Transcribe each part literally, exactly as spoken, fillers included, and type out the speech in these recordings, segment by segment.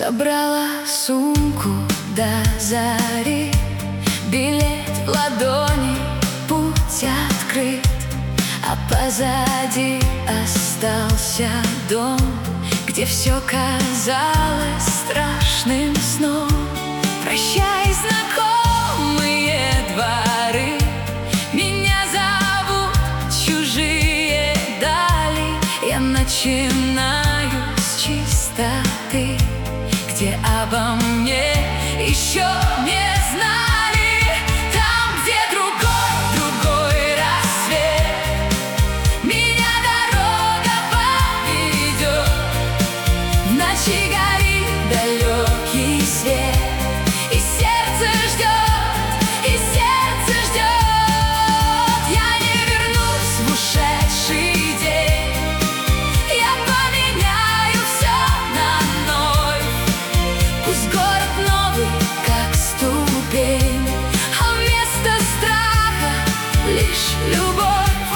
Собрала сумку до зари, билет в ладони, путь открыт. А позади остался дом, где все казалось страшным сном. Прощай, знакомые дворы, меня зовут чужие дали. Я начинаю с чистоты, где обо мне еще не знали. Там, где другой, другой рассвет, меня дорога поведет. В ночи горит далекий свет, и сердце ждет, и сердце ждет. Я не вернусь в ушедший день, я поменяю все на новый. Пусть город новый, как ступень, а вместо страха лишь любовь.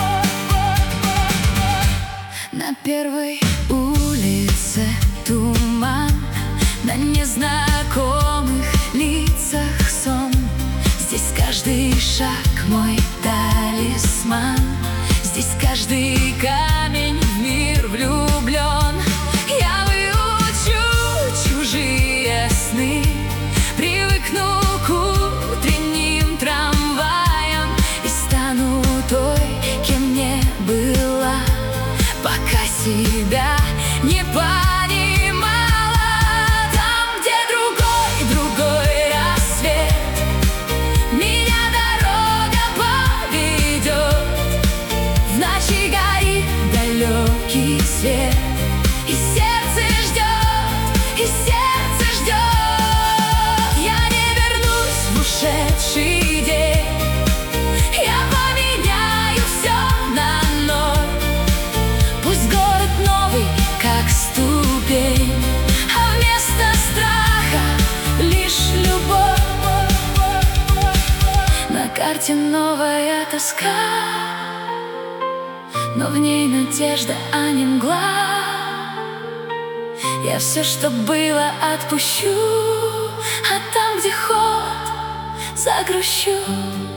На первой улице туман, на незнакомых лицах сон. Здесь каждый шаг мой талисман, здесь каждый камень в мир влюблен. Я выучу чужие сны, привыкну к утренним трамваям и стану той, кем не была, пока себя не понимала. Там, где другой, другой рассвет, меня дорога поведет. В ночи горит далекий свет, и сердце ждет, и сердце ждет. Я не вернусь в ушедший день, я поменяю все на ноль. Пусть город новый, как ступень, а вместо страха лишь любовь. На карте новая тоска, но в ней надежда, а не мгла. Я все, что было, отпущу, а там, где ход, загрущу.